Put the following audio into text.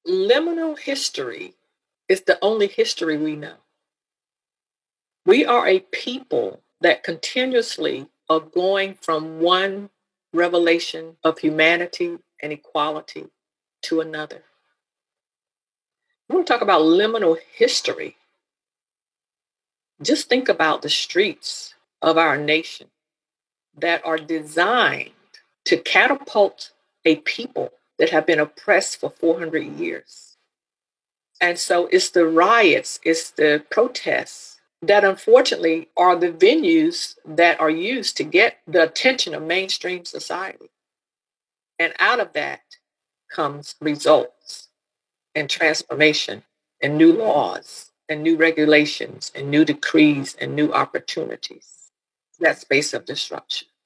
Liminal history is the only history we know. We are a people that continuously are going from one revelation of humanity and equality to another. When we talk about liminal history, just think about the streets of our nation that are designed to catapult a people that have been oppressed for 400 years. And so it's the riots, it's the protests that unfortunately are the venues that are used to get the attention of mainstream society. And out of that comes results and transformation and new laws and new regulations and new decrees and new opportunities. That space of disruption.